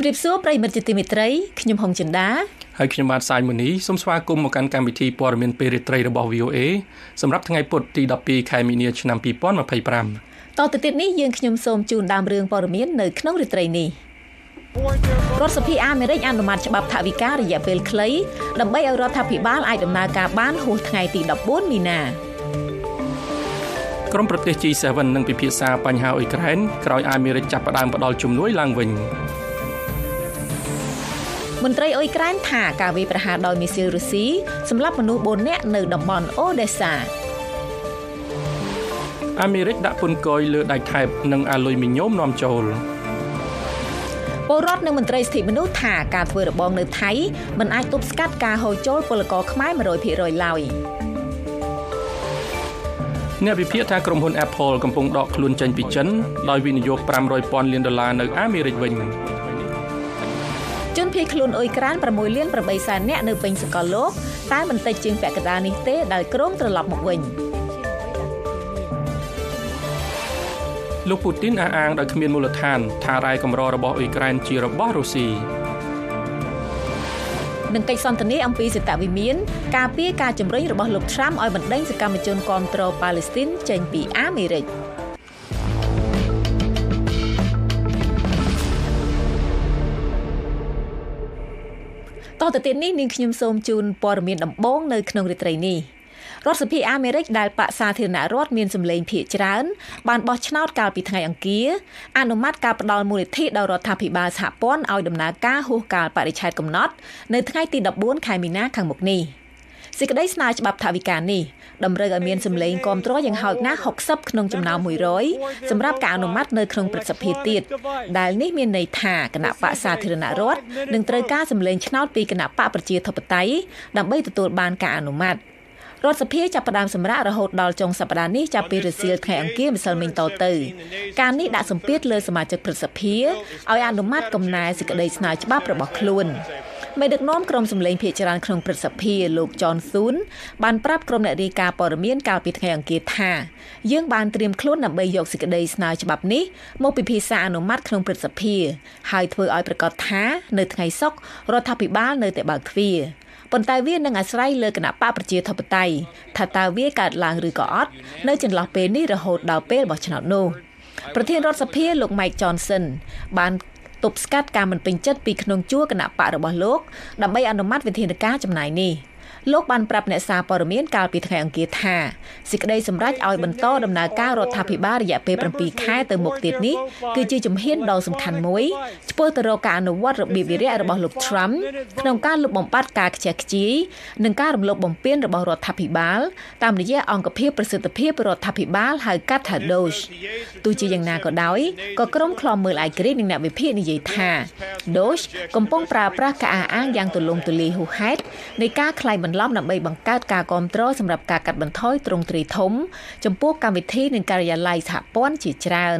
ម្រាបសួរប្រិយមិត្តជាទីមេត្រីខ្ញុំហុងចិន្តាហើយខ្ញុំបាទសាយមូនីសូមស្វាគមន៍មកកាន់កម្មវិធីព័ត៌មានពេលរាត្រីរបស់ VOA សម្រាប់ថ្ងៃពុធទី12ខែមីនាឆ្នាំ2025 តទៅទៀតនេះយើងខ្ញុំសូមជូនដើមរឿងព័ត៌មាននៅក្នុងរាត្រីនេះរដ្ឋសភាអាមេរិកអនុម័តច្បាប់ថវិការរយៈពេលខ្លីដើម្បីឲ្យរដ្ឋាភិបាលអាចដំណើរការបានហួសថ្ងៃទី14មីនាក្រុមប្រទេស G7 នឹងពិភាក្សាបញ្ហាអ៊ុយក្រែនក្រោយអាមេរិកចាប់ផ្ដើមផ្ដល់ជំនួយឡើងវិញមន្ត្រីអ៊ុយក្រែនថាការវាយប្រហារដោយមីស៊ីលរុស្ស៊ីសម្លាប់មនុស្ស4នាក់នៅតំបន់អូដេសាអាមេរិកដាក់ពន្ធគយលើដែកថែបនិងអាលុយមីញ៉ូមនាំចូលពលរដ្ឋនិងមន្ត្រីសិទ្ធិមនុស្សថាការធ្វើរបងនៅថៃមិនអាចទប់ស្កាត់ការហូរចូលពលករខ្មែរ 100% ឡើយអ្នកវិភាគថាក្រុមហ៊ុន Apple កំពុងដកខ្លួនចេញពីចិនដោយវិនិយោគ$500,000 លាននៅអាមេរិកវិញជនភៀសខ្លួនអ៊ុយក្រែន6លាន8សែននាក់នៅពេញសកលលោកតែមិនតិចជាងពាក់កណ្ដាលនេះទេដែលក្រុងត្រឡប់មកវិញលោកពូទីនអះអាងដោយគ្មានមូលដ្ឋានថារ៉ែកម្ររបស់អ៊ុយក្រែនជារបស់រុស្ស៊ីនឹងកិច្ចសន្ទនាអំពីសេតវិមានការពារការជំរុញរបស់លោកត្រាំឲ្យបណ្ដេញសកម្មជនគាំទ្រប៉ាឡេស្ទីនចេញពីអាមេរិកតទៅទៀតនេះនាងខ្ញុំសូមជូនព័ត៌មានដំបូងនៅក្នុងរាត្រីនេះរដ្ឋសភាអាមេរិកដែលបកសាធារណរដ្ឋមានសម្លេងភាគច្រើនបានបោះឆ្នោតកាលពីថ្ងៃអង្គារអនុម័តការផ្តល់មូលនិធិដល់រដ្ឋាភិបាលសហព័ន្ធឲ្យដំណើរការហួសកាលបរិច្ឆេទកំណត់នៅថ្ងៃទី14ខែមីនាខាងមុខនេះសេចក្តីស្នើច្បាប់ថវិកានេះតម្រូវឲ្យមានសម្លេងគាំទ្រយ៉ាងហោចណាស់60ក្នុងចំណោម100សម្រាប់ការអនុម័តនៅក្នុងព្រឹទ្ធសភាទៀតដែលនេះមានន័យថាគណៈបកសាធារណរដ្ឋនឹងត្រូវការសម្លេងឆ្នោតពីគណៈបកប្រជាធិបតេយ្យដើម្បីទទួលបានការអនុម័តរដ្ឋសភាចាប់ផ្ដើមសម្រាករហូតដល់ចុងសប្តាហ៍នេះចាប់ពីរសៀលថ្ងៃអង្គារម្សិលមិញតទៅការនេះដាក់សម្ពាធលើសមាជិកព្រឹទ្ធសភាឲ្យអនុម័តកំណែសេចក្តីស្នើច្បាប់របស់ខ្លួនមេដឹកនាំក្រុមសម្លេងភាគច្រើនក្នុងព្រឹទ្ធសភាលោក John Thune បានប្រាប់ក្រុមអ្នករាយការណ៍ព័ត៌មានកាលពីថ្ងៃអង្គារថាយើងបានត្រៀមខ្លួនដើម្បីយកសេចក្តីស្នើច្បាប់នេះមកពិភាក្សាអនុម័តក្នុងព្រឹទ្ធសភាហើយធ្វើឲ្យប្រកាសថានៅថ្ងៃសុក្ររដ្ឋាភិបាលនៅតែបើកទ្វារប៉ុន្តែវានឹងអាស្រ័យលើគណៈបកប្រជាធិបតេយ្យថាតើវាកើតឡើងឬក៏អត់នៅចន្លោះពេលនេះរហូតដល់ពេលបោះឆ្នោតនោះប្រធានរដ្ឋសភាលោក Mike Johnson បានទប់ស្កាត់ការមិនពេញចិត្តពីក្នុងជួរគណៈបករបស់លោកដើម្បីអនុម័តវិធានការចំណាយនេះលោកបានប្រាប់អ្នកសារព័ត៌មានកាលពីថ្ងៃអង្គារថាសេចក្តីសម្រេចឲ្យបន្តដំណើរការរដ្ឋាភិបាលរយៈពេល7ខែទៅមុខទៀតនេះគឺជាជំហានដ៏សំខាន់មួយឆ្ពោះទៅរកការអនុវត្តរបៀបវារៈរបស់លោក Trump ក្នុងការលុបបំបាត់ការខ្ជះខ្ជាយនិងការរំលោភបំពានរបស់រដ្ឋាភិបាលតាមរយៈអង្គភាពប្រសិទ្ធភាពរដ្ឋាភិបាលហៅកាត់ថា DOGE ទោះជាយ៉ាងណាក៏ដោយក៏ក្រុមឃ្លាំមើលឯករាជ្យនិងអ្នកវិភាគនិយាយថា DOGE កំពុងប្រើប្រាស់ការអះអាងយ៉ាងទូលំទូលាយហួសហេតុនៃការក្លែងបន្លំដើម្បីបង្កើតការគាំទ្រសម្រាប់ការកាត់បន្ថយទ្រង់ទ្រាយធំចំពោះកម្មវិធីនិងការិយាល័យសហព័ន្ធជាច្រើន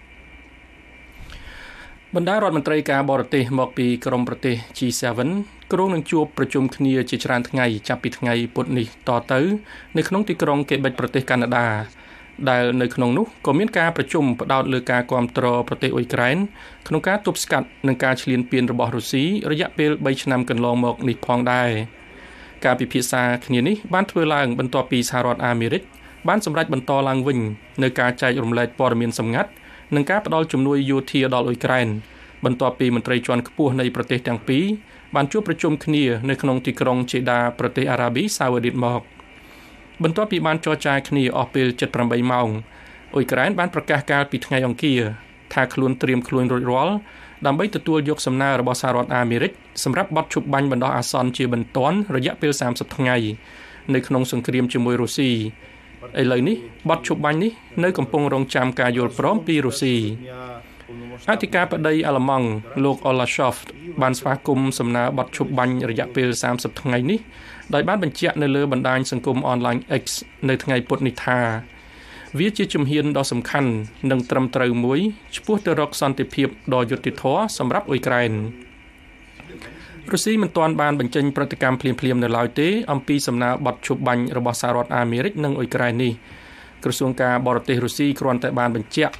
បណ្ដារដ្ឋមន្ត្រីការបរទេសមកពីក្រុមប្រទេស G7 គ្រោងនឹងជួបប្រជុំគ្នាជាច្រើនថ្ងៃចាប់ពីថ្ងៃពុធនេះតទៅនៅក្នុងទីក្រុងកេបិចប្រទេសកាណាដាដែលនៅក្នុងនោះក៏មានការប្រជុំផ្ដោតលើការគាំទ្រប្រទេសអ៊ុយក្រែនក្នុងការទប់ស្កាត់នឹងការឈ្លានពានរបស់រុស្ស៊ីរយៈពេល3ឆ្នាំកន្លងមកនេះផងដែរការពិភាក្សាគ្នានេះបានធ្វើឡើងបន្ទាប់ពីសហរដ្ឋអាមេរិកបានសម្រេចបន្តឡើងវិញនៅការចែករំលែកព័ត៌មានសម្ងាត់និងការផ្តល់ជំនួយយោធាដល់អ៊ុយក្រែនបន្ទាប់ពីមន្ត្រីជាន់ខ្ពស់នៃប្រទេសទាំងពីរបានជួបប្រជុំគ្នានៅក្នុងទីក្រុងជេដាប្រទេសអារ៉ាប៊ីសាអូឌីតមកបន្ទាប់ពីបានចរចាគ្នាអស់ពេល78ម៉ោងអ៊ុយក្រែនបានប្រកាសកាលពីថ្ងៃអង្គារថាខ្លួនត្រៀមខ្លួនរួចរាល់ដើម្បីទទួលយកសំណើរបស់សហរដ្ឋអាមេរិកសម្រាប់បទឈប់បាញ់បណ្ដោះអាសន្នជាបន្ទាន់រយៈពេល30ថ្ងៃនៅក្នុងសង្គ្រាមជាមួយរុស្ស៊ីឥឡូវនេះបទឈប់បាញ់នេះនៅកំពុងរងចាំការយល់ព្រមពីរុស្ស៊ីអធិការបតីអាល្លឺម៉ង់លោក Olaf Scholz បានស្វាគមន៍សំណើបទឈប់បាញ់រយៈពេល30ថ្ងៃនេះដោយបានបញ្ជាក់នៅលើបណ្ដាញសង្គមអនឡាញ X នៅថ្ងៃពុធនេះថាវាជាជំហានដ៏សំខាន់និងត្រឹមត្រូវមួយឆ្ពោះទៅរកសន្តិភាពដ៏យុត្តិធម៌សម្រាប់អ៊ុយក្រែនរុស្ស៊ីមិនទាន់បានបញ្ចេញប្រតិកម្មភ្លាមៗនៅឡើយទេអំពីសំណើបទឈប់បាញ់របស់សហរដ្ឋអាមេរិកនិងអ៊ុយក្រែននេះក្រសួងការបរទេសរុស្ស៊ីគ្រាន់តែបានបញ្ជាក់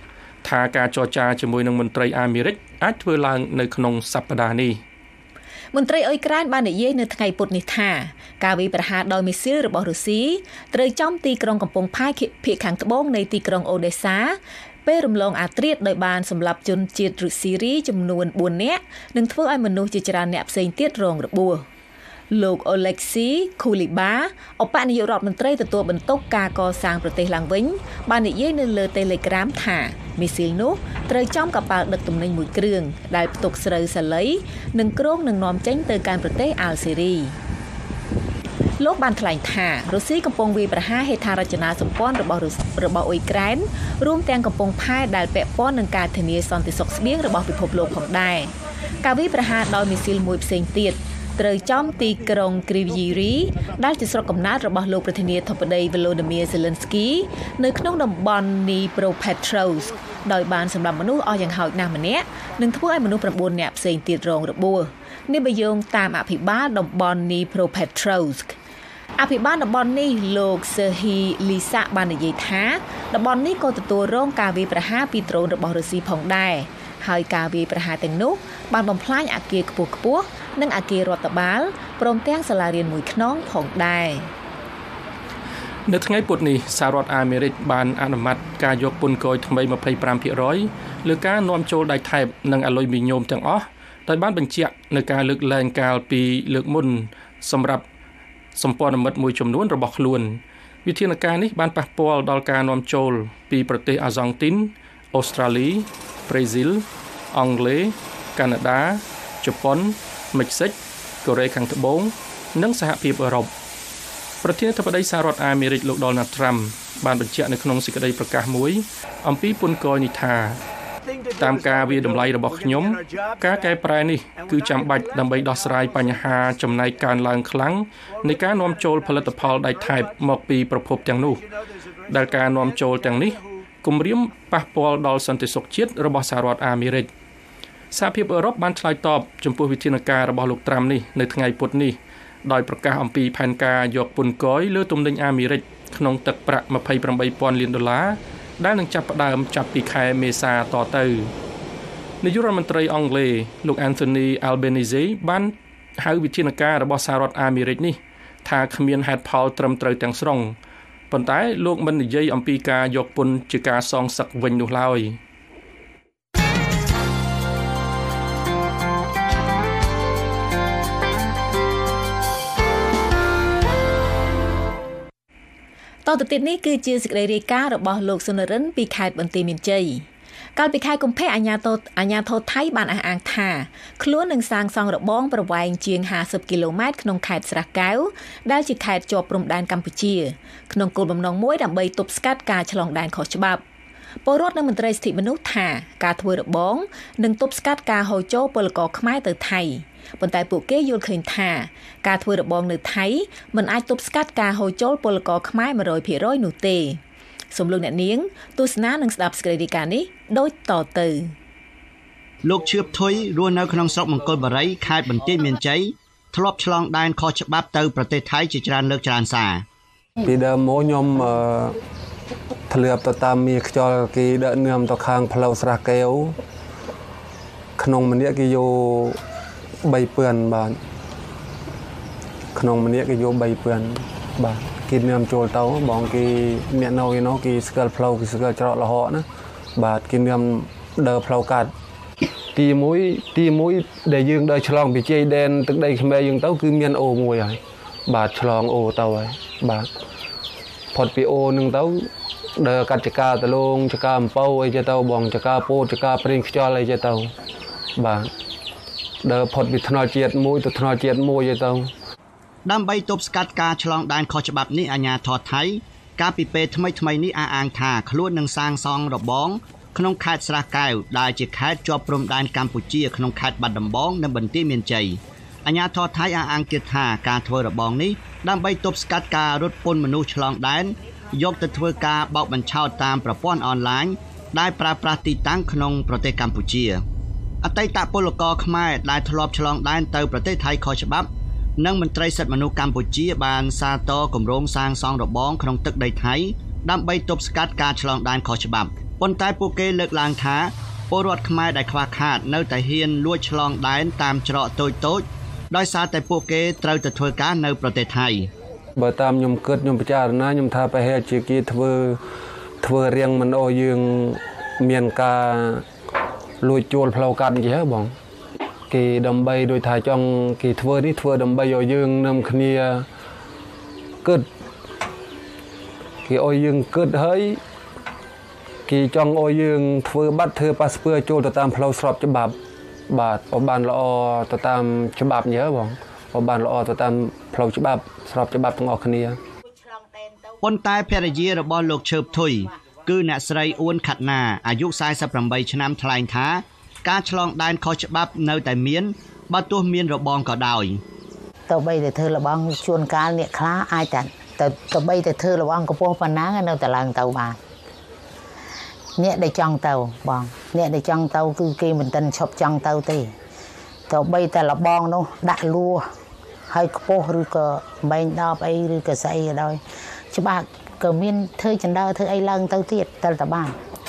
ថាការចរចាជាមួយនឹងមន្ត្រីអាមេរិកអាចធ្វើឡើងនៅក្នុងសប្តាហ៍នេះមន្ត្រីអ៊ុយក្រែនបាននិយាយនៅថ្ងៃពុធនេះថាការវាយប្រហារដោយមីស៊ីលរបស់រុស្ស៊ីត្រូវចំទីក្រុងកំពង់ផែភាគខាងត្បូងនៃទីក្រុងអូដេសាពេលរំលងអាត្រៀតដោយបានសម្លាប់ជនជាតិរុស្ស៊ីរីចំនួន4នាក់និងធ្វើឲ្យមនុស្សជាច្រើនអ្នកផ្សេងទៀតរងរបួសលោកអូឡេកស៊ីខូលីបាឧបនាយករដ្ឋមន្ត្រីទទួលបន្ទុកការកសាងប្រទេសឡើងវិញបាននិយាយនៅលើ Telegram ថាមីស៊ីលនោះត្រូវចំកប៉ាល់ដឹកទំនិញមួយគ្រឿងដែលផ្ទុកស្រូវសាលីនិងគ្រោងនឹងនាំចេញទៅកាន់ប្រទេសអាល់សេរីលោកបានថ្លែងថារុស្ស៊ីកំពុងវាយប្រហារហេដ្ឋារចនាសម្ព័ន្ធរបស់អ៊ុយក្រែនរួមទាំងកំពង់ផែដែលពាក់ព័ន្ធនឹងការធានាសន្តិសុខស្បៀងរបស់ពិភពលោកផងដែរការវាយប្រហារដោយមីស៊ីលមួយផ្សេងទៀតត្រូវចំទីក្រុងគ្រីវីរីដែលជាស្រុកកំណើតរបស់លោកប្រធានាធិបតី Volodymyr Zelensky នៅក្នុងតំបន់ Dnipropetrovsk ដោយបានសម្លាប់មនុស្សអស់យ៉ាងហោចណាស់ម្នាក់និងធ្វើឲ្យមនុស្ស9នាក់ផ្សេងទៀតរងរបួសនេះបើយោងតាមអភិបាលតំបន់ Dnipropetrovsk អភិបាលតំបន់នេះលោក Serhiy Lysak បាននិយាយថាតំបន់នេះក៏ទទួលរងការវាយប្រហារពីដ្រូនរបស់រុស្ស៊ីផងដែរហើយការវាយប្រហារទាំងនោះបានបំផ្លាញអគារខ្ពស់ៗនិងអគាររដ្ឋបាលព្រមទាំងសាលារៀនមួយខ្នងផងដែរនៅថ្ងៃពុធនេះសហរដ្ឋអាមេរិកបានអនុម័តការយកពន្ធគយថ្មី 25% លើការនាំចូលដែកថែបនិងអាលុយមីញ៉ូមទាំងអស់ដោយបានបញ្ជាក់នៅការលើកលែងកាលពីលើកមុនសម្រាប់សម្ព័ន្ធមិត្តមួយចំនួនរបស់ខ្លួនវិធានការនេះបានប៉ះពាល់ដល់ការនាំចូលពីប្រទេសអាហ្សង់ទីនអូស្ត្រាលីប្រេស៊ីលអង់គ្លេសកាណាដាជប៉ុនមិចស៊ិកកូរ៉េខាងត្បូងនិងសហភាពអឺរ៉ុបប្រធានាធិបតីសហរដ្ឋអាមេរិកលោក Donald Trump បានបញ្ជាក់នៅក្នុងសេចក្តីប្រកាសមួយអំពីពន្ធគយនេះថាតាមការវាយតម្លៃរបស់ខ្ញុំការកែប្រែនេះគឺចាំបាច់ដើម្បីដោះស្រាយបញ្ហាចំណែកកើនឡើងខ្លាំងនៃការនាំចូលផលិតផលដែកថែបមកពីប្រភពទាំងនោះដែលការនាំចូលទាំងនេះគំរាមប៉ះពាល់ដល់សន្តិសុខជាតិរបស់សហរដ្ឋអាមេរិកសហភាពអឺរ៉ុបបានឆ្លើយតបចំពោះវិធានការរបស់លោកត្រាំនេះនៅថ្ងៃពុធនេះដោយប្រកាសអំពីផែនការយកពន្ធគយលើទំនិញអាមេរិកក្នុងទឹកប្រាក់ $28,000 លានដែលនឹងចាប់ផ្ដើមចាប់ពីខែមេសាតទៅនាយករដ្ឋមន្ត្រីអង់គ្លេសលោក Anthony Albanese បានហៅវិធានការរបស់សហរដ្ឋអាមេរិកនេះថាគ្មានហេតុផលត្រឹមត្រូវទាំងស្រុងប៉ុន្តែលោកមិននិយាយអំពីការយកពន្ធជាការសងសឹកវិញនោះឡើយតទៅទៀតនេះគឺជាសេចក្តីរាយការណ៍របស់លោកសុនរិនពីខេត្តបន្ទាយមានជ័យកាលពីខែកុម្ភៈអាជ្ញាធរថៃបានអះអាងថាខ្លួននឹងសាងសង់របងប្រវែងជាង50គីឡូម៉ែត្រក្នុងខេត្តស្រះកែវដែលជាខេត្តជាប់ព្រំដែនកម្ពុជាក្នុងគោលបំណងមួយដើម្បីទប់ស្កាត់ការឆ្លងដែនខុសច្បាប់ពលរដ្ឋនិងមន្ត្រីសិទ្ធិមនុស្សថាការធ្វើរបងនឹងទប់ស្កាត់ការហូរចូលពលករខ្មែរទៅថៃប៉ុន្តែពួកគេយល់ឃើញថាការធ្វើរបងនៅថៃមិនអាចទប់ស្កាត់ការហូរចូលពលករខ្មែរ 100% នោះទេសូមលោកអ្នកនាងទស្សនានិងស្ដាប់សេចក្តីរាយការណ៍នេះដូចតទៅលោកឈឿបថុយរស់នៅក្នុងស្រុកមង្គលបុរីខេត្តបន្ទាយមានជ័យធ្លាប់ឆ្លងដែនខុសច្បាប់ទៅប្រទេសថៃជាច្រើនលើកច្រើនសារពីដើមមកខ្ញុំធ្លាប់ទៅតាមមាខ្យល់គេដឹកនាំទៅខាងផ្លូវស្រះកែវក្នុងម្នាក់គេយក3ពឿនបាទក្នុងម្នាក់គេយក3ពឿនបាទគេនាំចូលទៅបងគេអ្នកនៅឯនោះគេស្គាល់ផ្លូវគេស្គាល់ច្រកលហកណាបាទគេនាំដើរផ្លូវកាត់ទី1ដែលយើងដើរឆ្លងពីជ័យដែនទឹកដីខ្មែរយើងទៅគឺមានអូមួយហើយបាទឆ្លងអូទៅហើយបាទផុតពីអូនឹងទៅដើរកាត់ចកាតលងចកាអំពៅអីទៅបងចកាពោតចកាប្រេងខ្យល់អីទៅបាទដើរផុតពីថ្នល់ជាតិមួយទៅថ្នល់ជាតិមួយទៅដើម្បីទប់ស្កាត់ការឆ្លងដែនខុសច្បាប់នេះអាជ្ញាធរថៃកាលពីពេលថ្មីនេះអះអាងថាខ្លួននឹងសាងសង់របងក្នុងខេត្តស្រះកែវដែលជាខេត្តជាប់ព្រំដែនកម្ពុជាក្នុងខេត្តបាត់ដំបងនិងបន្ទាយមានជ័យអាជ្ញាធរថៃអះអាងទៀតថាការធ្វើរបងនេះដើម្បីទប់ស្កាត់ការរត់ពន្ធមនុស្សឆ្លងដែនយកទៅធ្វើការបោកបញ្ឆោតតាមប្រព័ន្ធអនឡាញដែលប្រើប្រាស់ទីតាំងក្នុងប្រទេសកម្ពុជាអតីតពលករខ្មែរដែលធ្លាប់ឆ្លងដែនទៅប្រទេសថៃខុសច្បាប់និងមន្ត្រីសិទ្ធិមនុស្សកម្ពុជាបានសាទរគម្រោងសាងសង់របងក្នុងទឹកដីថៃដើម្បីទប់ស្កាត់ការឆ្លងដែនខុសច្បាប់ពប៉ុន្តែពួកគេលើកឡើងថាពលរដ្ឋខ្មែរដែលខ្វះខាតនៅតែហ៊ានលួចឆ្លងដែនតាមច្រកតូចៗដោយសារតែពួកគេត្រូវទៅធ្វើការនៅប្រទេសថៃបើតាមខ្ញុំគិតខ្ញុំពិចារណាខ្ញុំថាប្រហែលជាគេធ្វើរៀងមិនអោយយើងមានការលួចជួលផ្លូវកាត់អញ្ចឹងបងគេដើម្បីដោយថាចង់គេធ្វើនេះធ្វើដើម្បីឲ្យយើងនាំគ្នាគិតគេឲ្យយើងគិតហើយគេចង់ឲ្យយើងធ្វើបាត់ធ្វើប៉ាសពើចូលទៅតាមផ្លូវស្របច្បាប់បាទបានល្អទៅតាមច្បាប់អញ្ចឹងបងបានល្អទៅតាមផ្លូវច្បាប់ស្របច្បាប់ទាំងអស់គ្នាប៉ុន្តែភរិយារបស់លោកឈើបធុយគឺអ្នកស្រីអ៊ួនខាត់ណាអាយុ48ឆ្នាំថ្លែងថាការឆ្លងដែនខុសច្បាប់នៅតែមានបើទោះមានរបងក៏ដោយទៅបីតែធ្វើរបងជួនកាលអ្នកខ្លះអាចទៅបីតែធ្វើរបងកំពស់ប៉ុណ្ណានៅតែឡើងទៅបានអ្នកដែលចង់ទៅបងអ្នកដែលចង់ទៅគឺគេមិនទាន់ឈប់ចង់ទៅទេទៅបីតែរបងនោះដាក់លួហើយខ្ពស់ឬក៏បែងដបអីឬក៏ស្អីក៏ដោយច្បាស់ក៏មានធ្វើចណ្ដើធ្វើអីឡើងទៅទៀតទៅតែបាន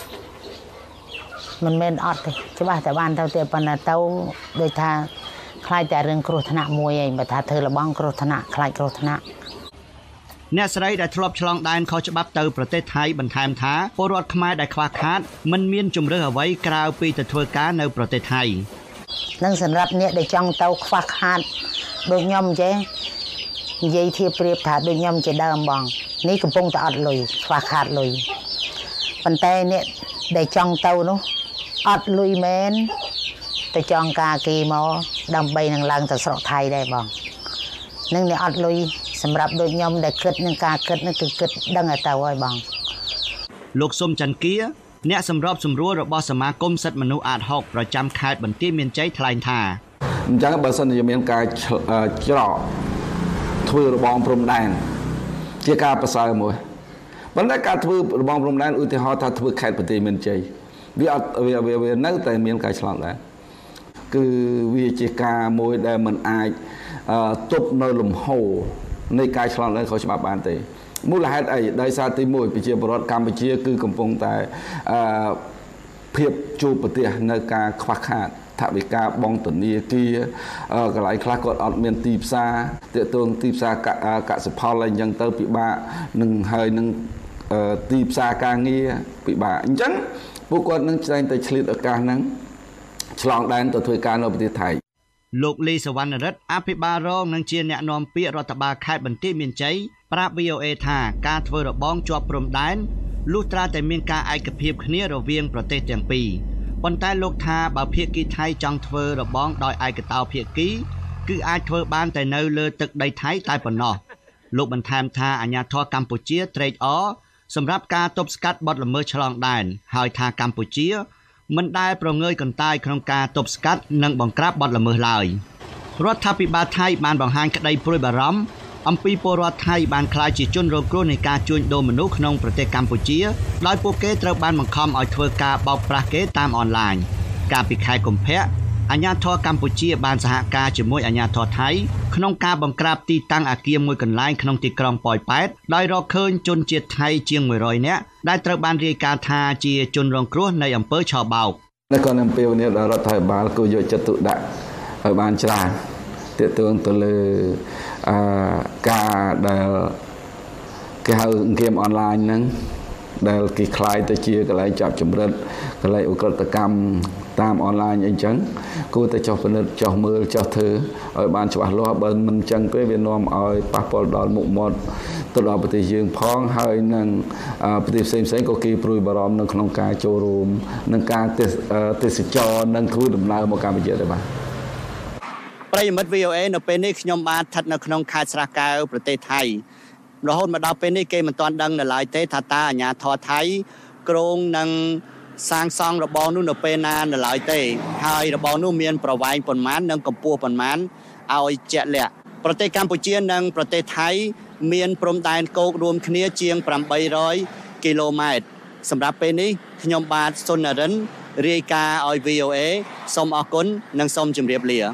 មិនមែនអត់ទេច្បាស់តែបានទៅទៀតប៉ុន្តែទៅដូចថាខ្លាចតែរឿងគ្រោះថ្នាក់មួយឯងបើថាធ្វើរបងគ្រោះថ្នាក់ខ្លាចគ្រោះថ្នាក់អ្នកស្រីដែលធ្លាប់ឆ្លងដែនខុសច្បាប់ទៅប្រទេសថៃបន្ថែមថាពលរដ្ឋខ្មែរដែលខ្វះខាតមិនមានជំរឿសអ្វីក្រៅពីទៅធ្វើការនៅប្រទេសថៃនឹងសម្រាប់អ្នកដែលចង់ទៅខ្វះខាតដូចខ្ញុំចេះនិយាយធៀបប្រៀបថាដូចខ្ញុំជាដើមបងនេះកំពុងតែអត់លុយខ្វះខាតលុយប៉ុន្តែអ្នកដែលចង់ទៅនោះអត់លុយមែនទៅចង់ការគេមកដើម្បីនឹងឡើងទៅស្រុកថៃដែរបងនឹងអ្នកអត់លុយសម្រាប់ដូចខ្ញុំដែលគិតនឹងការគិតនឹងគឺគិតដឹងតែទៅហើយបងលោកសុំច័ន្ទគាអ្នកសម្របសម្រួលរបស់សមាគមសិទ្ធិមនុស្សអាត6ប្រចាំខេត្តបន្ទាយមានជ័យថ្លែងថាអញ្ចឹងបើសិនជាមានការច្រកធ្វើរបងព្រំដែនជាការប្រសើរមួយប៉ុន្តែការធ្វើរបងព្រំដែនឧទាហរណ៍ថាធ្វើខេត្តបន្ទាយមានជ័យវាអត់វានៅតែមានការឆ្លងដែរគឺវាជាការមួយដែលมันអាចទប់នៅលំហូរនៃការឆ្លងដែនខុសច្បាប់បានទេមូលហេតុអីដោយសារទី1ប្រជាពលរដ្ឋកម្ពុជាគឺកំពុងតែភាពជួបប្រទះនៅការខ្វះខាតថវិកាបង់ធនាគារកន្លែងខ្លះគាត់អត់មានទីផ្សារទាក់ទងទីផ្សារកសិផលអីចឹងទៅពិបាកនឹងហើយនឹងទីផ្សារការងារពិបាកអញ្ចឹងពួកគាត់នឹងតែងតែឆ្លៀតឱកាសហ្នឹងឆ្លងដែនទៅធ្វើការនៅប្រទេសថៃលោកលីសវណ្ណរិទ្ធអភិបាលរងនិងជាអ្នកនាំពាក្យរដ្ឋបាលខេត្តបន្ទាយមានជ័យប្រាប់ VOA ថាការធ្វើរបងជាប់ព្រំដែនលុះត្រាតែមានការឯកភាពគ្នារវាងប្រទេសទាំងពីរប៉ុន្តែលោកថាបើភាគីថៃចង់ធ្វើរបងដោយឯកតោភាគីគឺអាចធ្វើបានតែនៅលើទឹកដីថៃតែប៉ុណ្ណោះលោកបន្ថែមថាអាជ្ញាធរកម្ពុជាត្រេកអរសម្រាប់ការទប់ស្កាត់បទល្មើសឆ្លងដែនហើយថាកម្ពុជាមិនដែលប្រងើយកន្តើយក្នុងការទប់ស្កាត់និងបង្ក្រាបបទល្មើសឡើយរដ្ឋាភិបាលថៃបានបង្ហាញក្តីព្រួយបារម្ភអំពីពលរដ្ឋថៃបានក្លាយជាជនរងគ្រោះនៃការជួញដូរមនុស្សក្នុងប្រទេសកម្ពុជាដោយពួកគេត្រូវបានបង្ខំឲ្យធ្វើការបោកប្រាស់គេតាមអនឡាញកាលពីខែកុម្ភៈអាជ្ញាធរកម្ពុជាបានសហការជាមួយអាជ្ញាធរថៃក្នុងការបង្ក្រាបទីតាំងអគារមួយកន្លែងក្នុងទីក្រុងប៉ោយប៉ែតដោយរកឃើញជនជាតិថៃជាង100នាក់ដែលត្រូវបានរាយការណ៍ថាជាជនរងគ្រោះនៃអំពើឆបោកនៅក្នុងអំពើនេះរដ្ឋាភិបាលគួរយកចិត្តទុកដាក់ឲ្យបានច្រើនទាក់ទងទៅលើការដែលគេហៅហ្គេមអនឡាញហ្នឹងដែលគេคล้ายទៅជាកន្លែងចាប់ចម្រិតកន្លែងឧក្រិដ្ឋកម្មតាមអនឡាញអីចឹងគួរតែចុះពិនិត្យចុះមើលចុះធ្វើឲ្យបានច្បាស់លាស់បើមិនចឹងទេវានាំឲ្យប៉ះពាល់ដល់មុខមាត់ទៅដល់ប្រទេសយើងផងហើយនឹងប្រទេសផ្សេងៗក៏គេព្រួយបារម្ភនៅក្នុងការចូលរួមនឹងការទេសចរនិងធ្វើដំណើរមកកម្ពុជាដែរបាទប្រិយមិត្ត VOA នៅពេលនេះខ្ញុំបានស្ថិតនៅក្នុងខេត្តស្រះកែវប្រទេសថៃរហូតមកដល់ពេលនេះគេមិនទាន់ដឹងនៅឡើយទេថាតើអាជ្ញាធរថៃគ្រោងនឹងសាងសង់របងនោះនៅពេលណានៅឡើយទេហើយរបងនោះមានប្រវែងប៉ុន្មាននិងកម្ពស់ប៉ុន្មានឲ្យជាក់លាក់ប្រទេសកម្ពុជានិងប្រទេសថៃមានព្រំដែនគោករួមគ្នាជាង800គីឡូម៉ែត្រសម្រាប់ពេលនេះខ្ញុំបាទសុននរិនរាយការណ៍ឲ្យ VOA សូមអរគុណនិងសូមជម្រាបលា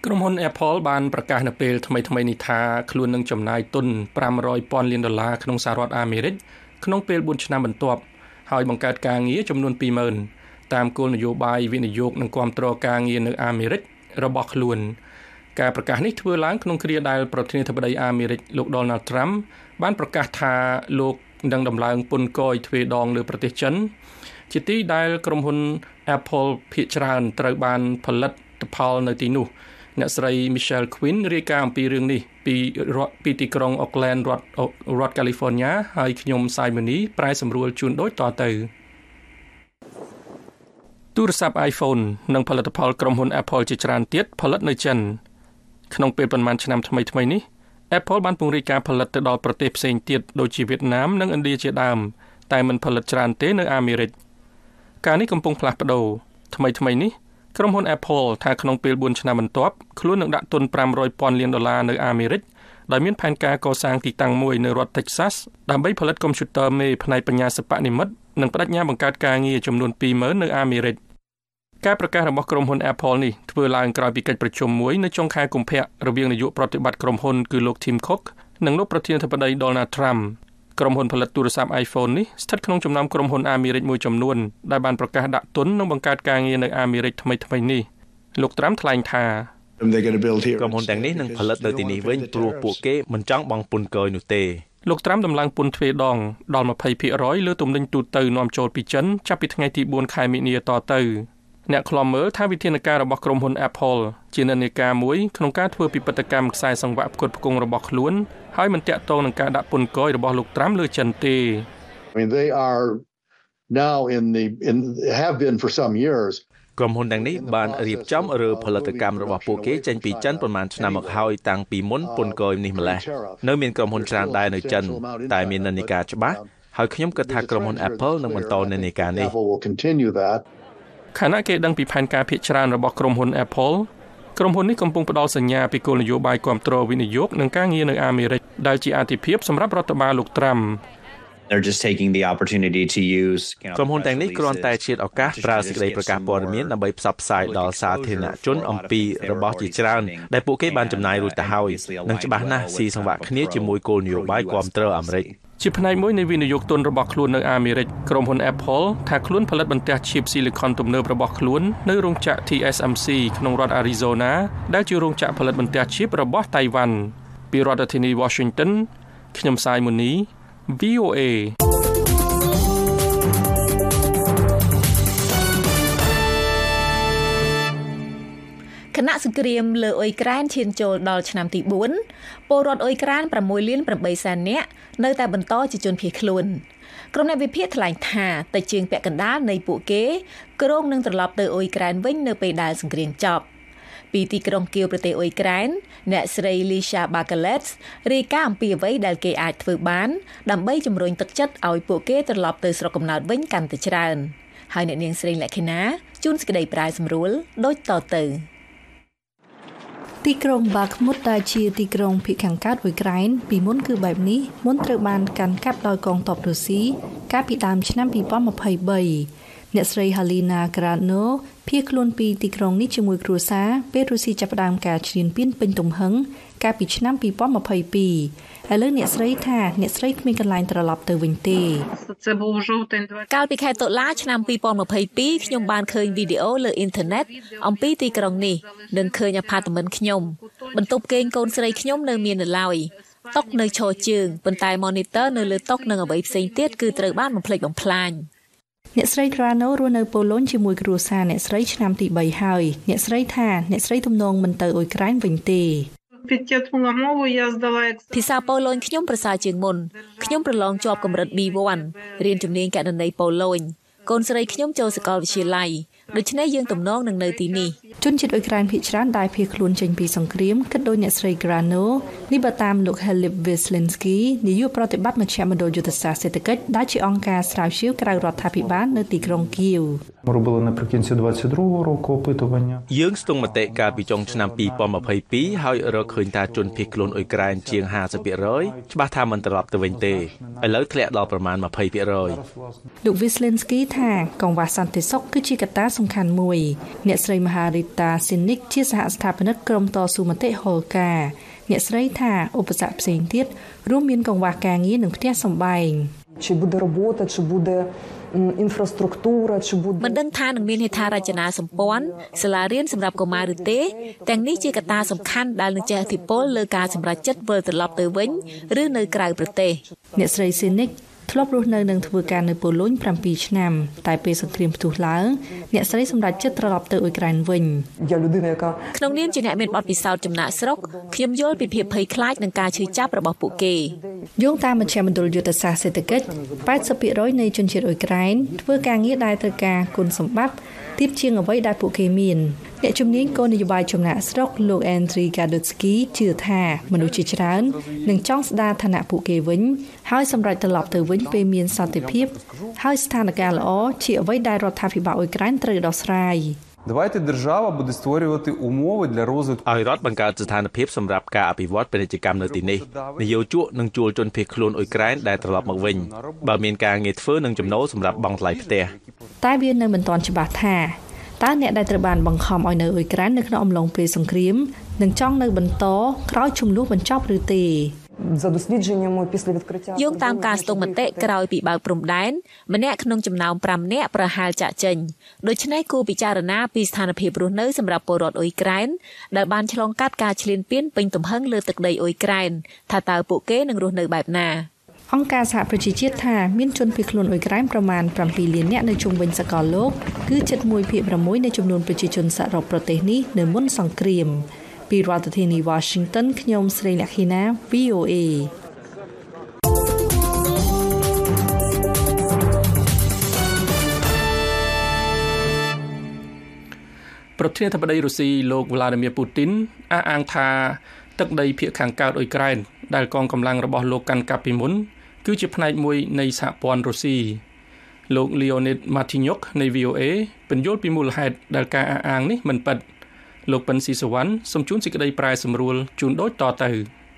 ក្រុមហ៊ុន Apple បានប្រកាសនៅពេលថ្មីៗនេះថាខ្លួននឹងចំណាយទុន$500,000 លានក្នុងសហរដ្ឋអាមេរិកក្នុងពេល4ឆ្នាំបន្ទាប់ហើយបង្កើតការងារចំនួន 20,000 តាមគោលនយោបាយវិនិយោគនិងគាំទ្រការងារនៅអាមេរិករបស់ខ្លួនការប្រកាសនេះធ្វើឡើងក្នុងគ្រាដែលប្រធានាធិបតីអាមេរិកលោក Donald Trump បានប្រកាសថាលោកនឹងដំឡើងពន្ធគយទ្វេដងលើប្រទេសចិនជាទីដែលក្រុមហ៊ុន Apple ភាគច្រើនត្រូវបានផលិតផលនៅទីនោះអ្នកស្រី Michelle Quinn រាយការណ៍អំពីរឿងនេះពីទីក្រុង Oakland រដ្ឋ California ហើយខ្ញុំសាយមនីប្រែសម្រួលជូនដូចតទៅទូរស័ព្ទ iPhone និងផលិតផលក្រុមហ៊ុន Apple ជាច្រើនទៀតផលិតនៅចិនក្នុងពេលប៉ុន្មានឆ្នាំថ្មីនេះ Apple បានពង្រីកការផលិតទៅដល់ប្រទេសផ្សេងទៀតដូចជាវៀតណាមនិងឥណ្ឌាជាដើមតែមិនផលិតច្រើនទេនៅអាមេរិកការនេះកំពុងផ្លាស់ប្ដូរថ្មីនេះក្រុមហ៊ុន Apple ថាក្នុងពេល4ឆ្នាំបន្ទាប់ខ្លួននឹងដាក់ទុន$500,000 លាននៅអាមេរិកដោយមានផែនការកសាងទីតាំងមួយនៅរដ្ឋ Texas ដើម្បីផលិតកុំព្យូទ័រមេផ្នែកបញ្ញាសិប្បនិម្មិតនិងបដិញ្ញាបង្កើតការងារចំនួន 20,000 នៅអាមេរិកការប្រកាសរបស់ក្រុមហ៊ុន Apple នេះធ្វើឡើងក្រោយពីកិច្ចប្រជុំមួយនៅចុងខែកុម្ភៈរវាងនាយកប្រតិបត្តិក្រុមហ៊ុនគឺលោក Tim Cook និងលោកប្រធានាធិបតី Donald Trump ក្រុមហ៊ុនផលិតទូរស័ព្ទ iPhone នេះស្ថិតក្នុងចំណោមក្រុមហ៊ុនអាមេរិកមួយចំនួនដែលបានប្រកាសដាក់ទុននិងបង្កើតការងារនៅអាមេរិកថ្មីនេះលោក Trump ថ្លែងថាក្រុមហ៊ុនទាំងនេះនឹងផលិតនៅទីនេះវិញព្រោះពួកគេមិនចង់បង់ពន្ធគយនោះទេលោក Trump ដំឡើងពន្ធទ្វេដងដល់ 20% លើទំនិញទូទៅនាំចូលពីចិនចាប់ពីថ្ងៃទី4ខែមិនិនាតទៅអ្នកខ្លំមើលថាវិធានការរបស់ក្រុមហ៊ុន Apple ជានិន្នាការមួយក្នុងការធ្វើពិពិធកម្មខ្សែសង្វាក់ផ្គត់ផ្គង់របស់ខ្លួនហើយមិនតាក់ទងនឹងការដាក់ពន្ធគយរបស់លោក Trump លើចិនទេ they are now have been for some years ក្រុមហ៊ុនទាំងនេះបានរៀបចំឬផលិតកម្មរបស់ពួកគេចេញពីចិនប្រមាណឆ្នាំមកហើយតាំងពីមុនពន្ធគយនេះម្ល៉េះនៅមានក្រុមហ៊ុនច្រើនដែរនៅចិនតែមាននិន្នាការច្បាស់ហើយខ្ញុំគិតថាក្រុមហ៊ុន Apple នឹងបន្តនិន្នាការនេះខណៈគេដឹងពីផែនការភាគច្រើនរបស់ក្រុមហ៊ុន Apple ក្រុមហ៊ុននេះកំពុងផ្ដល់សញ្ញាពីគោលនយោបាយគាំទ្រវិនិយោគនិងការងារនៅអាមេរិកដែលជាអាទិភាពសម្រាប់រដ្ឋបាលលោក Trump They're just taking the opportunity to use ក្រុមហ៊ុនទាំងនេះគ្រាន់តែជាឱកាសប្រើសេចក្តីប្រកាសព័ត៌មានដើម្បីផ្សព្វផ្សាយដល់សាធារណជនអំពីរបស់ជាច្រើនដែលពួកគេបានចំណាយរួចទៅហើយនិងច្បាស់ណាស់ស៊ីសង្វាក់គ្នាជាមួយគោលនយោបាយគាំទ្រអាមេរិកជាផ្នែកមួយនៃវិនិយោគទុនរបស់ខ្លួននៅអាមេរិកក្រុមហ៊ុន Apple ថាខ្លួនផលិតបន្ទះ chip silicon ទំនើបរបស់ខ្លួននៅរោងចក្រ TSMC ក្នុងរដ្ឋ Arizona ដែលជារោងចក្រផលិតបន្ទះ chip របស់តៃវ៉ាន់ពីរដ្ឋធានី Washington ខ្ញុំសាយមូនី VOA គណៈសង្គ្រាមលើអ៊ុយក្រែនឈានចូលដល់ឆ្នាំទី4ពលរដ្ឋអ៊ុយក្រែន6.8 នាក់នៅតែបន្តជាជនភៀសខ្លួនក្រុមអ្នកវិភាគថ្លែងថាតែជាងពាក់កណ្ដាលនៃពួកគេគ្រោងនឹងត្រឡប់ទៅអ៊ុយក្រែនវិញនៅពេលដែលសង្គ្រាមចប់ពីទីក្រុងគៀវប្រទេសអ៊ុយក្រែនអ្នកស្រី Lisha Bakalets រាយការណ៍អំពីអ្វីដែលគេអាចធ្វើបានដើម្បីជំរុញទឹកចិត្តឲ្យពួកគេត្រឡប់ទៅស្រុកកំណើតវិញកាន់តែច្រើនហើយអ្នកនាងស្រីលក្ខិណាជូនសេចក្តីប្រាយសម្រួលដូចតទៅទីក្រុងបាក់មុតដែលជាទីក្រុងភាគខាងកើតអ៊ុយក្រែនពីមុនគឺបែបនេះមុនត្រូវបានកាន់កាប់ដោយកងទ័ពរុស្ស៊ីកាលពីដើមឆ្នាំ2023អ្នកស្រី Halina Gradno ភៀសខ្លួនពីទីក្រុងនេះជាមួយគ្រួសារពេលរុស្ស៊ីចាប់ផ្ដើមការឈ្លានពានពេញទំហឹងកាលពីឆ្នាំ2022ឥឡូវអ្នកស្រីថាអ្នកស្រីគ្មានកន្លែងត្រឡប់ទៅវិញទេកាលពីខែតុលាឆ្នាំ2022ខ្ញុំបានឃើញវីដេអូលើអ៊ីនធឺណិតអំពីទីក្រុងនេះនិងឃើញអាផាតមិនខ្ញុំបន្ទប់គេងកូនស្រីខ្ញុំនៅមាននៅឡើយតុនៅឈរជើងប៉ុន្តែ monitor នៅលើតុនិងអ្វីផ្សេងទៀតគឺត្រូវបានបំផ្លិចបំផ្លាញអ្នកស្រី Grano រស់នៅប៉ូឡូញជាមួយគ្រួសារអ្នកស្រីឆ្នាំទី3ហើយអ្នកស្រីថាអ្នកស្រីទំនងមិនទៅអ៊ុយក្រែនវិញទេភាសាប៉ូឡូញខ្ញុំប្រសើរជាងមុនខ្ញុំប្រឡងជាប់កម្រិត B1 រៀនជំនាញគណនេយ្យប៉ូឡូញកូនស្រីខ្ញុំចូលសាកលវិទ្យាល័យដូច្នេះយើងទំនងនឹងនៅទីនេះជនជាតិអ៊ុយក្រែនភាគច្រើនដែលភៀសខ្លួនចេញពីសង្គ្រាមគិតដូចអ្នកស្រី Grano នេះបើតាមលោក Helip Wyslinski នាយកប្រតិបត្តិមជ្ឈមណ្ឌលយុទ្ធសាស្ត្រសេដ្ឋកិច្ចដែលជាអង្គការស្រាវជ្រាវក្រៅរដ្ឋាភិបាលនៅទីក្រុងគៀវយើងស្ទង់មតិកាលពីចុងឆ្នាំ2022ហើយរកឃើញថាជនភៀសខ្លួនអ៊ុយក្រែនជាង 50% ច្បាស់ថាមិនត្រឡប់ទៅវិញទេឥឡូវធ្លាក់ដល់ប្រមាណ 20% លោក Wyslinski ថាកង្វះសន្តិសុខគឺជាកត្តាសំខាន់មួយអ្នកស្រីមហារីតាស៊ីនិកជាសហស្ថាបនិកក្រុមតស៊ូមតិហូកាអ្នកស្រីថាឧបសគ្គផ្សេងទៀតរួមមានកង្វះការងារនិងផ្ទះសម្បែងមិនដឹងថានឹងមានហេដ្ឋារចនាសម្ព័ន្ធសាលារៀនសម្រាប់កុមារឬទេទាំងនេះជាកត្តាសំខាន់ដែលនឹងជះឥទ្ធិពលលើការសម្រេចចិត្តវិលត្រឡប់ទៅវិញឬនៅក្រៅប្រទេសអ្នកស្រីស៊ីនិកធ្លាប់រស់នៅនិងធ្វើការនៅប៉ូឡូញ7ឆ្នាំតែពេលសង្គ្រាមផ្ទុះឡើងអ្នកស្រីសម្រេចចិត្តត្រឡប់ទៅអ៊ុយក្រែនវិញក្នុងនាមជាអ្នកមានបទពិសោធន៍ចំណាក់ស្រុកខ្ញុំយល់ពីភាពភ័យខ្លាចនឹងការឈឺចាប់របស់ពួកគេយោងតាមមជ្ឈមណ្ឌលយុទ្ធសាស្ត្រសេដ្ឋកិច្ច 80% នៃជនជាតិអ៊ុយក្រែនធ្វើការងារដែលត្រូវការគុណសម្បត្តិទាបជាងអ្វីដែលពួកគេមានអ្នកជំនាញគោលនយោបាយចំណាក់ស្រុកលោក Andriy Gadutsky ជឿថាមនុស្សជាច្រើននឹងចង់ស្ដារឋានៈពួកគេវិញហើយសម្រេចត្រឡប់ទៅវិញពេលមានសន្តិភាពហើយស្ថានភាពល្អជាអ្វីដែលរដ្ឋាភិបាលអ៊ុយក្រែនត្រូវដោះស្រាយ Давайте держава буде створювати умови для розвитку. ឲ្យរដ្ឋបង្កើតស្ថានភាពសម្រាប់ការអភិវឌ្ឍពាណិជ្ជកម្មនៅទីនេះនយោជកនឹងជួលជនភៀសខ្លួនអ៊ុយក្រែនដែលត្រឡប់មកវិញបើមានការងារធ្វើនិងចំណូលសម្រាប់បង់ថ្លៃផ្ទះតែវានៅមិនទាន់ច្បាស់ថាតើអ្នកដែលត្រូវបានបង្ខំឲ្យនៅអ៊ុយក្រែននៅក្នុងអំឡុងពេលសង្គ្រាមនឹងចង់នៅបន្តក្រោយជម្លោះបញ្ចប់ឬទេយោងតាមការស្ទង់មតិក្រោយពីបើកព្រំដែនម្នាក់ក្នុងចំណោម5នាក់ប្រហែលចាក់ចេញដូច្នេះគួរពិចារណាពីស្ថានភាពរស់នៅសម្រាប់ពលរដ្ឋអ៊ុយក្រែនដែលបានឆ្លងកាត់ការឈ្លានពានពេញទំហឹងលើទឹកដីអ៊ុយក្រែនថាតើពួកគេនឹងរស់នៅបែបណាអង្គការសហប្រជាជាតិថាមានជនភៀសខ្លួនអ៊ុយក្រែនប្រមាណ7លាននាក់នៅជុំវិញសកលលោកគឺជិត 1/6 នៃចំនួនប្រជាជនសរុបប្រទេសនេះនៅមុនសង្គ្រាមពីរដ្ឋធានី Washington ខ្ញុំស្រីលក្ខិណា VOA ប្រធានាធិបតីរុស្ស៊ីលោក Vladimir Putin អះអាងថាទឹកដីភាគខាងកើតអ៊ុយក្រែនដែលកងកម្លាំងរបស់លោកកាន់កាប់ពីមុនគឺជាផ្នែកមួយនៃសហព័ន្ធរុស្ស៊ីលោក Leonid Martinyuk នៃ VOA ពន្យល់ពីមូលហេតុដែលការអះអាងនេះមិនពិតលោកប៉ិនស៊ីសវណ្ណសូមជូនសេចក្តីប្រែសម្រួលជូនដូចតទៅ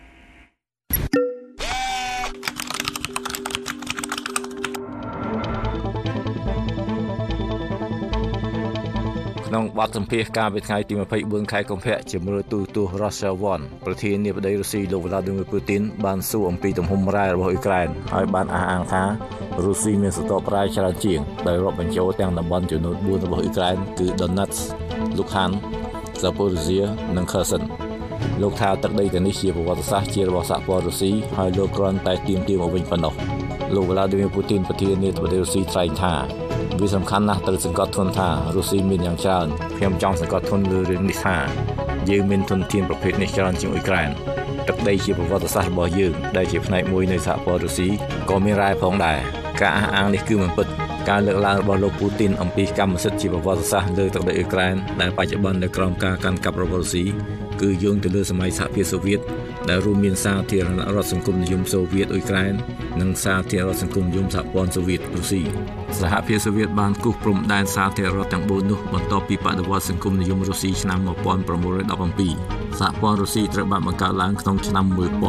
ក្នុងបទសម្ភាសន៍កាលពីថ្ងៃទី24ខែកុម្ភៈជាមួយទូតទស្សន៍ Russia One ប្រធានាធិបតីរុស្ស៊ីលោក Vladimir Putin បានសួរអំពីទំហំរ៉ែរបស់អ៊ុយក្រែនហើយបានអះអាងថារុស្ស៊ីមានសតបរ៉ែច្រើនជាងដោយរាប់បញ្ចូលទាំងតំបន់ចំនួន4របស់អ៊ុយក្រែនគឺ Donetsk, Luhansk, Zaporizhzhia និង Kherson លោកថាទឹកដីទាំងនេះជាប្រវត្តិសាស្ត្រជារបស់សហព័ន្ធរុស្ស៊ីហើយលោកគ្រាន់តែទាមទារមកវិញប៉ុណ្ណោះលោក Vladimir Putin ប្រធានាធិបតីរុស្ស៊ីថ្លែងថាវាសំខាន់ណាស់ត្រូវសង្កត់ធ្ងន់ថារុស្ស៊ីមានយ៉ាងច្រើនខ្ញុំចង់សង្កត់ធ្ងន់លើរឿងនេះថាយើងមានធនធានប្រភេទនេះច្រើនជាងអ៊ុយក្រែនទឹកដីជាប្រវត្តិសាស្ត្ររបស់យើងដែលជាផ្នែកមួយនៃសហព័ន្ធរុស្ស៊ីក៏មានរ៉ែផងដែរការអះអាងនេះគឺមិនពិតការលើកឡើងរបស់លោកពូទីនអំពីកម្មសិទ្ធិជាប្រវត្តិសាស្ត្រលើទឹកដីអ៊ុយក្រែនដែលបច្ចុប្បន្ននៅក្រោមការកាន់កាប់របស់រុស្ស៊ីគឺយោងទៅលើសម័យសហភាពសូវៀតដែលរួមមានសាធារណរដ្ឋសង្គមនិយមសូវៀតអ៊ុយក្រែននិងសាធារណរដ្ឋសង្គមនិយមសហព័ន្ធសូវៀតរុស្ស៊ីសហភាពសូវៀតបានគូសព្រំដែនសាធារណរដ្ឋទាំង4នោះបន្ទាប់ពីបដិវត្តសង្គមនិយមរុស្ស៊ីឆ្នាំ1917សហព័ន្ធរុស្ស៊ីត្រូវបានបង្កើតឡើងក្នុងឆ្នាំ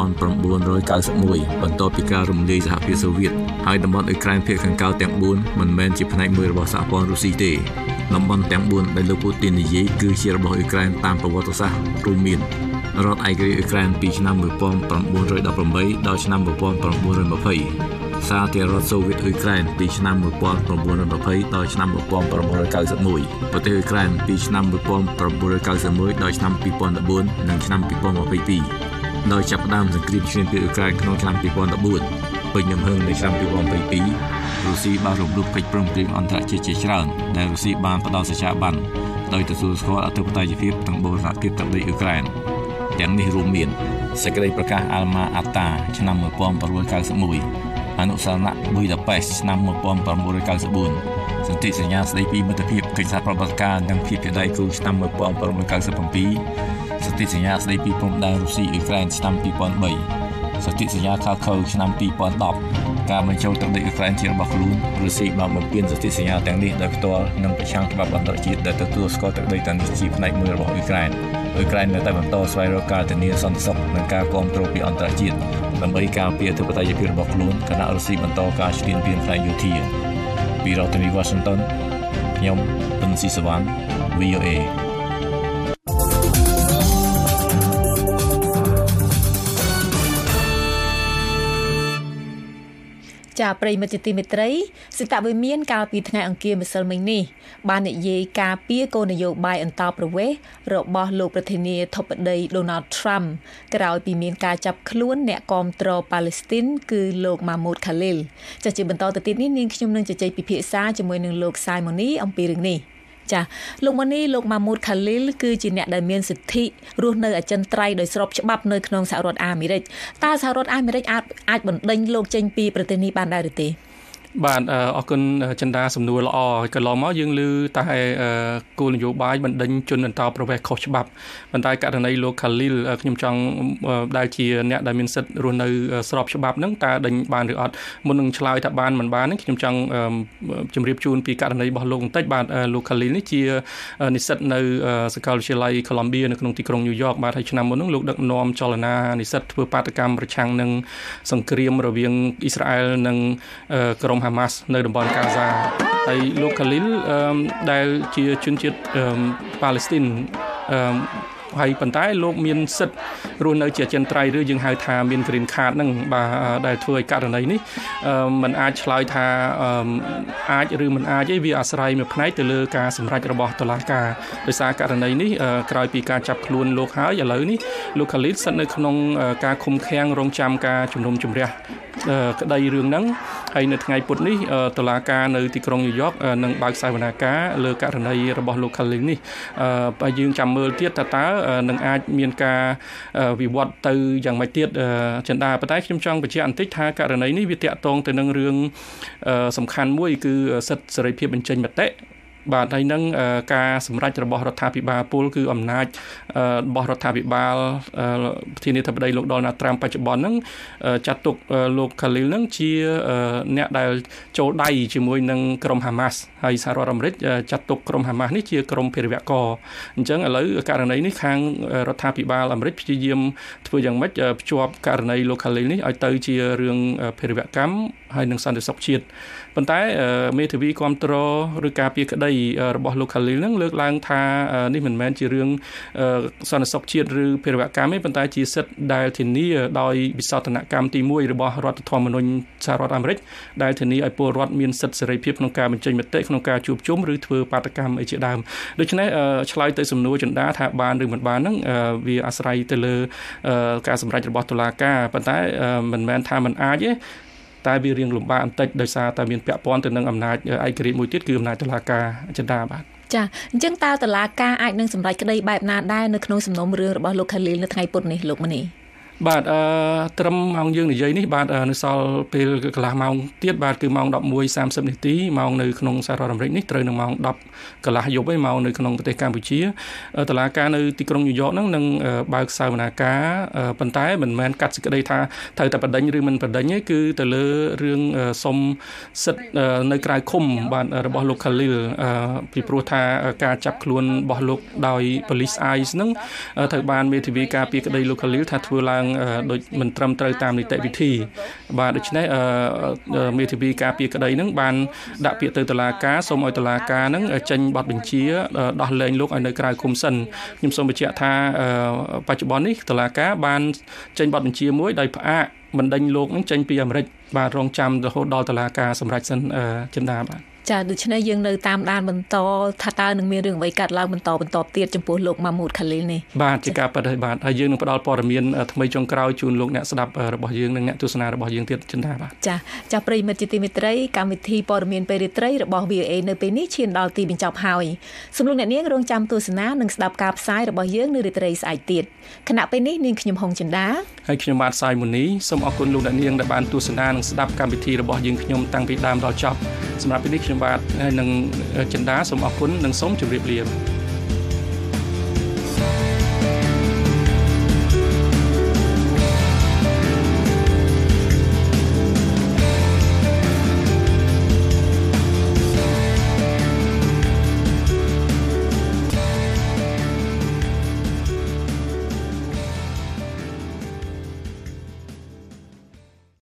1991បន្ទាប់ពីការរំលាយសហភាពសូវៀតហើយតំបន់អ៊ុយក្រែនភាគខាងកើតទាំង4មិនមែនជាផ្នែកមួយរបស់សហព័ន្ធរុស្ស៊ីទេតំបន់ទាំង4ដែលលោកពូទីននិយាយគឺជារបស់អ៊ុយក្រែនតាមប្រវត្តិសាស្ត្ររួមមានរដ្ឋឯករាជ្យអ៊ុយក្រែនពីឆ្នាំ1918ដល់ឆ្នាំ1920សាធារណរដ្ឋសូវៀតអ៊ុយក្រែនពីឆ្នាំ1920ដល់ឆ្នាំ1991ប្រទេសអ៊ុយក្រែនពីឆ្នាំ1991ដល់ឆ្នាំ2014និងឆ្នាំ2022ដោយចាប់ផ្ដើមសង្គ្រាមឈ្លានពានអ៊ុយក្រែនក្នុងឆ្នាំ2014ពេញទំហឹងនៃឆ្នាំ2022រុស្ស៊ីបានរំលោភកិច្ចព្រមព្រៀងអន្តរជាតិជាច្រើនដែលរុស្ស៊ីបានផ្ដល់សច្ចាប័នដោយទទួលស្គាល់អធិបតេយ្យភាពទាំងបូរណភាពទឹកដីអ៊ុយក្រែនទាំងនេះរួមមានសេចក្តីប្រកាសអាល់ម៉ាអាតាឆ្នាំ1991អនុស្សរណៈប៊ុយដាប៉េសឆ្នាំ1994សន្ធិសញ្ញាស្តីពីមិត្តភាពកិច្ចសហប្រតិបត្តិការនិងភាពជាដៃគូឆ្នាំ1997សន្ធិសញ្ញាស្តីពីព្រំដែនរុស្ស៊ីអ៊ុយក្រែនឆ្នាំ2003សន្ធិសញ្ញាខាខូឆ្នាំ2010ការបញ្ចូលទឹកដីអ៊ុយក្រែនជារបស់ខ្លួនរុស្ស៊ីបានបំពានសន្ធិសញ្ញាទាំងនេះដោយផ្ទាល់និងប្រឆាំងច្បាប់អន្តរជាតិដែលទទួលស្គាល់ទឹកដីទាំងនេះជាផ្នែកមួយរបស់អ៊ុយក្រែនអ៊ុយក្រែននៅតែបន្តស្វែងរកការធានាសន្តិសុខនិងការគាំទ្រពីអន្តរជាតិដើម្បីការពារអធិបតេយ្យភាពរបស់ខ្លួនគណៈរុស្ស៊ីបន្តការឈ្លានពានផ្នែកយោធាពីរដ្ឋធានី Washington ខ្ញុំស៊ីសវណ្ណ VOA ចាប្រិយមិត្តជាទីមេត្រីសិតវិមានកាលពីថ្ងៃអង្គារម្សិលមិញនេះបាននិយាយការពីគោលនយោបាយអន្តរប្រវេសន៍របស់លោកប្រធានាធិបតី Donald Trump ក្រោយពីមានការចាប់ខ្លួនអ្នកគាំទ្រប៉ាឡេស្ទីនគឺលោក Mahmoud Khalil ចាជាបន្តទៅទៀតនេះនាងខ្ញុំនឹងជជែកពិភាក្សាជាមួយនឹងលោក Simoni អំពីរឿងនេះចាលោកម៉ានីលោក Mahmoud Khalil គឺជាអ្នកដែលមានសិទ្ធិរស់នៅអចិន្ត្រៃយ៍ដោយស្របច្បាប់នៅក្នុងសហរដ្ឋអាមេរិកតើសហរដ្ឋអាមេរិកអាចបណ្ដេញលោកចេញពីប្រទេសនេះបានដែរឬទេបាទអរគុណចិន្តាសំណួរល្អកន្លងមកយើងឮតែគោលនយោបាយបណ្ដេញជនអន្តរប្រវេសន៍ខុសច្បាប់ប៉ុន្តែករណីលោក Khalil ខ្ញុំចង់ដែលជាអ្នកដែលមានសិទ្ធិរស់នៅស្របច្បាប់ហ្នឹងតើដេញបានឬអត់មុននឹងឆ្លើយថាបានមិនបានខ្ញុំចង់ជម្រាបជូនពីករណីរបស់លោកបន្តិចបាទលោក Khalil នេះជានិស្សិតនៅសាកលវិទ្យាល័យ Columbia នៅក្នុងទីក្រុង New York បាទហើយឆ្នាំមុនហ្នឹងលោកដឹកនាំចលនានិស្សិតធ្វើបាតកម្មប្រឆាំងនឹងសង្គ្រាមរវាងអ៊ីស្រាអែលនិងក្រុមHamas នៅតំបន់កាហ្សាហើយលោក Khalil ដែលជាជនជាតិប៉ាឡេស្ទីនហើយប៉ុន្តែលោកមានសិទ្ធិរស់នៅជាអចិន្ត្រៃយ៍ឬយើងហៅថាមាន green card ហ្នឹងបាទដែលធ្វើឲ្យករណីនេះมันអាចឆ្លើយថាអាចឬមិនអាចទេវាអាស្រ័យមួយផ្នែកទៅលើការសម្រេចរបស់តុលាការដោយសារករណីនេះក្រោយពីការចាប់ខ្លួនលោកហើយឥឡូវនេះលោក Khalil ស្ថិតនៅក្នុងការឃុំឃាំងរងចាំការជំនុំជម្រះក្តីរឿងហ្នឹងហើយនៅថ្ងៃពុធនេះតុលាការនៅទីក្រុងញូវយ៉កនឹងបើកសវនាការលើករណីរបស់លោក Khalil នេះហើយយើងចាំមើលទៀតតើនឹងអាចមានការវិវត្តទៅយ៉ាងម៉េចទៀតចិន្តាប៉ុន្តែខ្ញុំចង់បញ្ជាក់បន្តិចថាករណីនេះវាតាក់ទងទៅនឹងរឿងសំខាន់មួយគឺសិទ្ធិសេរីភាពបញ្ចេញមតិបាទហើយនឹងការសម្រេចរបស់រដ្ឋាភិបាលពលគឺអំណាចរបស់រដ្ឋាភិបាលប្រធានាធិបតីលោក Donald Trump បច្ចុប្បន្នហ្នឹងចាត់ទុកលោក Khalil ហ្នឹងជាអ្នកដែលចូលដៃជាមួយនឹងក្រុម Hamas ហើយសហរដ្ឋអាមេរិកចាត់ទុកក្រុម Hamas នេះជាក្រុមភេរវករអញ្ចឹងឥឡូវករណីនេះខាងរដ្ឋាភិបាលអាមេរិកព្យាយាមធ្វើយ៉ាងម៉េចភ្ជាប់ករណីលោក Khalil នេះឲ្យទៅជារឿងភេរវកម្មហើយនឹងសន្តិសុខជាតិប៉ុន្តែមេធាវីគាំទ្រឬការពារក្តីរបស់លោក Khalil នឹងលើកឡើងថានេះមិនមែនជារឿងសន្តិសុខជាតិឬភេរវកម្មទេប៉ុន្តែជាសិទ្ធិដែលធានាដោយវិសោធនកម្មទី1របស់រដ្ឋធម្មនុញ្ញសហរដ្ឋអាមេរិកដែលធានាឲ្យពលរដ្ឋមានសិទ្ធិសេរីភាពក្នុងការបញ្ចេញមតិក្នុងការជួបជុំឬធ្វើបាតកម្មអីជាដើមដូច្នេះឆ្លើយទៅសំណួរចិន្តាថាបានឬមិនបានហ្នឹងវាអាស្រ័យទៅលើការសម្រេចរបស់តុលាការប៉ុន្តែមិនមែនថាមិនអាចទេតែវារៀងលំបាកបន្តិចដោយសារតែមានពាក់ព័ន្ធទៅនឹងអំណាចឯករាជ្យមួយទៀតគឺអំណាចតុលាការចិន្តាបាទចាអញ្ចឹងតើតុលាការអាចនឹងសម្រេចក្តីបែបណាដែរនៅក្នុងសំណុំរឿងរបស់លោក Khalil នៅថ្ងៃពុធនេះលោកមនីបាទត្រឹមម៉ោងយើងនិយាយនេះបាទនៅសល់ពេលកន្លះម៉ោងទៀតបាទគឺម៉ោង 11:30 នាទីម៉ោងនៅក្នុងសហរដ្ឋអាមេរិកនេះត្រូវនឹងម៉ោង 10 កន្លះយប់ឯម៉ោងនៅក្នុងប្រទេសកម្ពុជាតុលាការនៅទីក្រុងញូវយ៉កហ្នឹងនឹងបើកសវនាការប៉ុន្តែមិនមែនកាត់សេចក្តីថាត្រូវតែបណ្ដេញឬមិនបណ្ដេញទេគឺទៅលើរឿងសុំសិទ្ធិនៅក្រៅឃុំបាទរបស់លោក Khalil ពីព្រោះថាការចាប់ខ្លួនរបស់លោកដោយ Police Eyes ហ្នឹងត្រូវបានមេធាវីការពារក្តីលោក Khalil ថាធ្វើឡើងដូចមិនត្រឹមត្រូវតាមនីតិវិធីបាទដូច្នេះមេធាវីការពារក្តីហ្នឹងបានដាក់ពាក្យទៅតុលាការសូមឲ្យតុលាការហ្នឹងចេញបទបញ្ជាដោះលែងលោកឲ្យនៅក្រៅឃុំសិនខ្ញុំសូមបញ្ជាក់ថាបច្ចុប្បន្ននេះតុលាការបានចេញបទបញ្ជាមួយដោយផ្អាកបណ្ដេញលោកហ្នឹងចេញពីអាមេរិកបាទរងចាំរហូតដល់តុលាការសម្រេចសិនចិន្តាបាទចាដូច្នេះយើងនៅតាមដានបន្តថាតើនឹងមានរឿងអ្វីកើតឡើងបន្តទៀតចំពោះលោក Mahmoud Khalil នេះបាទជាការពិតហើយបាទហើយយើងនឹងផ្ដល់ព័ត៌មានថ្មីចុងក្រោយជូនលោកអ្នកស្ដាប់របស់យើងនិងអ្នកទស្សនារបស់យើងទៀតចិន្តាបាទចាប្រិយមិត្តជាទីមេត្រីកម្មវិធីព័ត៌មានពេលរាត្រីរបស់ VOA នៅពេលនេះឈានដល់ទីបញ្ចប់ហើយសូមលោកអ្នកនាងរងចាំទស្សនានិងស្ដាប់ការផ្សាយរបស់យើងនៅរាត្រីស្អែកទៀតខណៈពេលនេះនាងខ្ញុំហុងចិន្តាហើយខ្ញុំបាទសាយមូនីសូមអរគុណលោកអ្នកនាងដែលបានទស្សនានិងស្ដាប់កម្មវិធីរបស់យើងខ្ញុំតាំងពីដើមដល់ចប់សម្រាប់ពេលនេះខ្ញុំបាទហើយនឹងចិន្តាសូមអរគុណនិងសូមជម្រាបលា